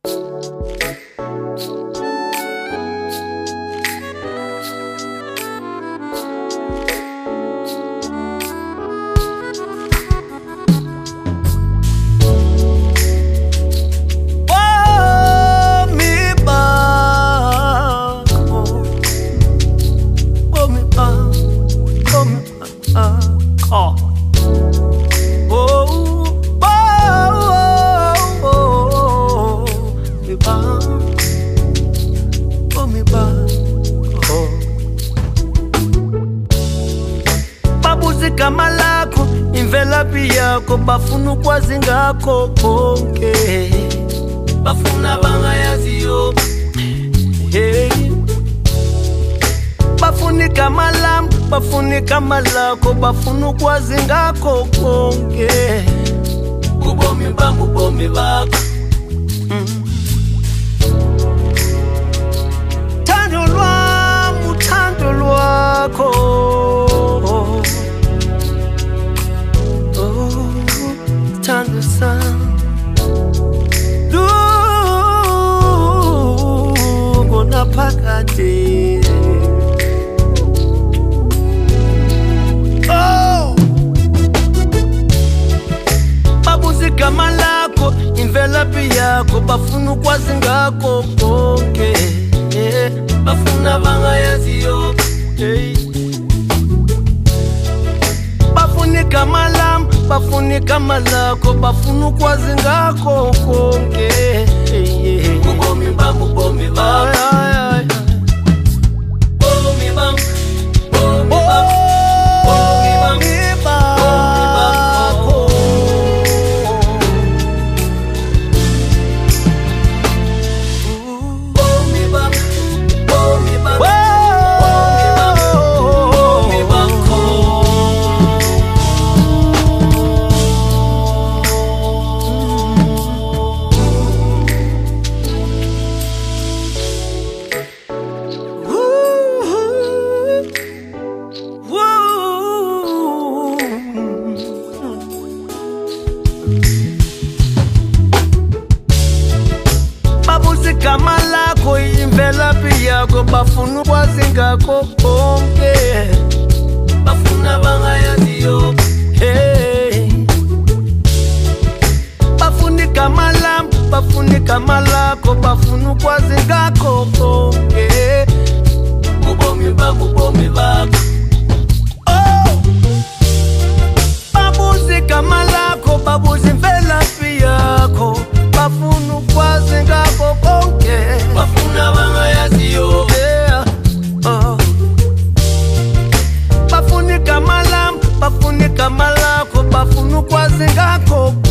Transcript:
Gama lako imvelaphi yakho bafuna ukwazi ngakho konke bafuna bangayaziyo hey bafuna igama lami bafuna igama lakho bafuna ukwazi ngakho konke ubomi bami ubomi bakho thando lwami uthando lwakho thando sami lungona phakade babuza igama lakho imvelaphi yakho bafuna ukwazi ngakho konke bafuna bangayaziyo bafuna igama lami bafuna igama lakho bafuna ukwazi ngakho konke ubomi bami ubomi bakho ubomi bami ubomi bakho ubomi bami bakho ubomi bami ubomi bakho igama lakho imvelaphi yakho bafuna ukwazi ngakho konke bafuna bangayaziyo hey bafuna igama lami bafuna igama lakho bafuna ukwazi ngakho konke ubomi bami ubomi bakho babuza igama lakho babuza imvelaphi yakho bafuna ukwazi ngakho konke bafuna bangayaziyo bafuna igama lami bafuna igama lakho bafuna ukwazi ngakho